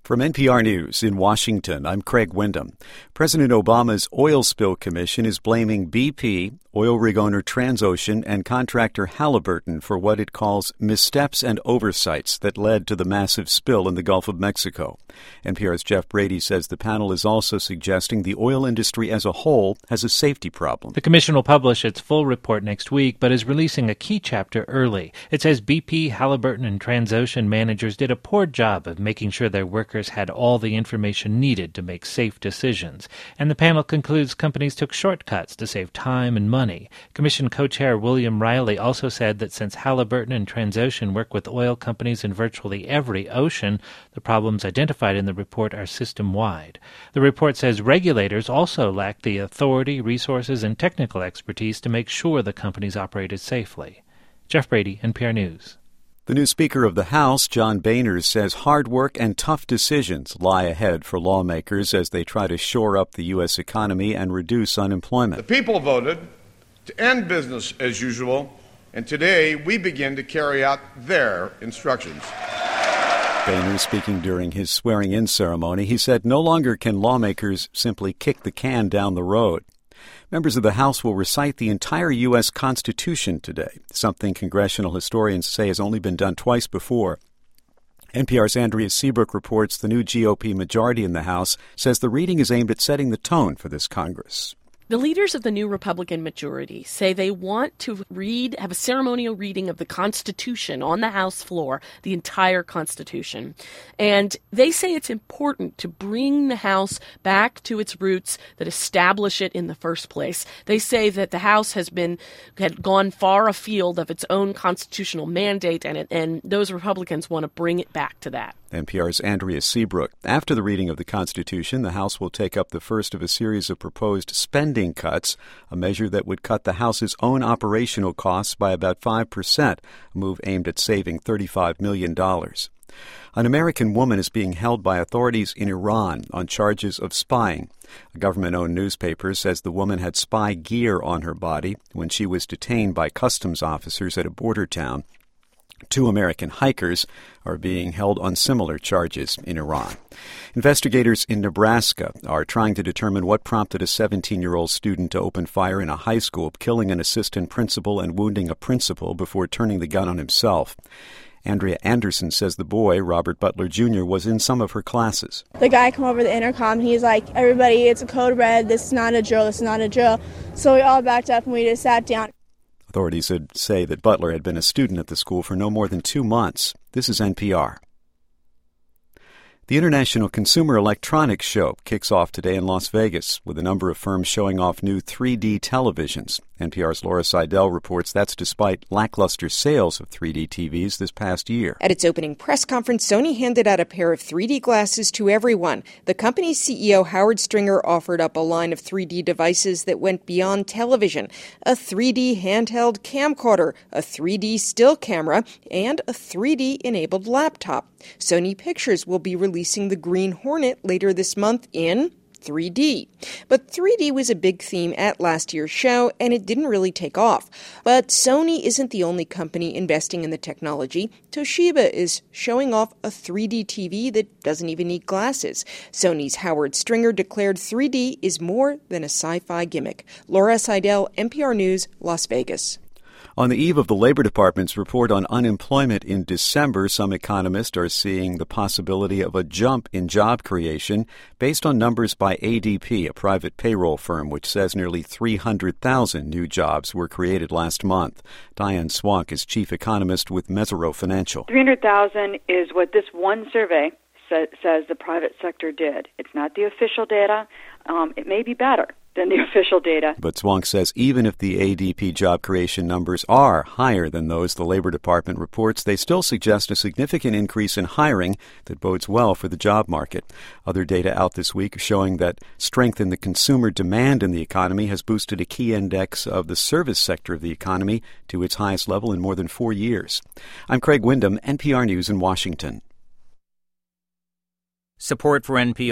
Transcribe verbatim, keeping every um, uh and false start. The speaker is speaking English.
From N P R News in Washington, I'm Craig Windham. President Obama's oil spill commission is blaming B P, oil rig owner Transocean, and contractor Halliburton for what it calls missteps and oversights that led to the massive spill in the Gulf of Mexico. N P R's Jeff Brady says the panel is also suggesting the oil industry as a whole has a safety problem. The commission will publish its full report next week, but is releasing a key chapter early. It says B P, Halliburton, and Transocean managers did a poor job of making sure their workers had all the information needed to make safe decisions. And the panel concludes companies took shortcuts to save time and money. Commission co-chair William Riley also said that since Halliburton and Transocean work with oil companies in virtually every ocean, the problems identified in the report are system-wide. The report says regulators also lack the authority, resources, and technical expertise to make sure the companies operated safely. Jeff Brady, N P R News. The new Speaker of the House, John Boehner, says hard work and tough decisions lie ahead for lawmakers as they try to shore up the U S economy and reduce unemployment. The people voted to end business as usual, and today we begin to carry out their instructions. Boehner speaking during his swearing-in ceremony. He said no longer can lawmakers simply kick the can down the road. Members of the House will recite the entire U S Constitution today, something congressional historians say has only been done twice before. N P R's Andrea Seabrook reports the new G O P majority in the House says the reading is aimed at setting the tone for this Congress. The leaders of the new Republican majority say they want to read, have a ceremonial reading of the Constitution on the House floor, the entire Constitution. And they say it's important to bring the House back to its roots that establish it in the first place. They say that the House has been had gone far afield of its own constitutional mandate, and it, and those Republicans want to bring it back to that. N P R's Andrea Seabrook. After the reading of the Constitution, the House will take up the first of a series of proposed spending cuts, a measure that would cut the House's own operational costs by about five percent, a move aimed at saving thirty-five million dollars. An American woman is being held by authorities in Iran on charges of spying. A government-owned newspaper says the woman had spy gear on her body when she was detained by customs officers at a border town. Two American hikers are being held on similar charges in Iran. Investigators in Nebraska are trying to determine what prompted a seventeen-year-old student to open fire in a high school, killing an assistant principal and wounding a principal before turning the gun on himself. Andrea Anderson says the boy, Robert Butler Junior, was in some of her classes. The guy come over the intercom, and he's like, everybody, it's a code red, this is not a drill, this is not a drill. So we all backed up and we just sat down. Authorities say that Butler had been a student at the school for no more than two months. This is N P R. The International Consumer Electronics Show kicks off today in Las Vegas, with a number of firms showing off new three D televisions. N P R's Laura Seidel reports that's despite lackluster sales of three D T Vs this past year. At its opening press conference, Sony handed out a pair of three D glasses to everyone. The company's C E O, Howard Stringer, offered up a line of three D devices that went beyond television: a three D handheld camcorder, a three D still camera, and a three D-enabled laptop. Sony Pictures will be releasing the Green Hornet later this month in three D. But three D was a big theme at last year's show, and it didn't really take off. But Sony isn't the only company investing in the technology. Toshiba is showing off a three D T V that doesn't even need glasses. Sony's Howard Stringer declared three D is more than a sci-fi gimmick. Laura Seidel, N P R News, Las Vegas. On the eve of the Labor Department's report on unemployment in December, some economists are seeing the possibility of a jump in job creation based on numbers by A D P, a private payroll firm, which says nearly three hundred thousand new jobs were created last month. Diane Swank is chief economist with Mesirow Financial. three hundred thousand is what this one survey sa- says the private sector did. It's not the official data. Um, it may be better than the official data. But Swank says even if the A D P job creation numbers are higher than those the Labor Department reports, they still suggest a significant increase in hiring that bodes well for the job market. Other data out this week showing that strength in the consumer demand in the economy has boosted a key index of the service sector of the economy to its highest level in more than four years. I'm Craig Windham, N P R News in Washington. Support for N P R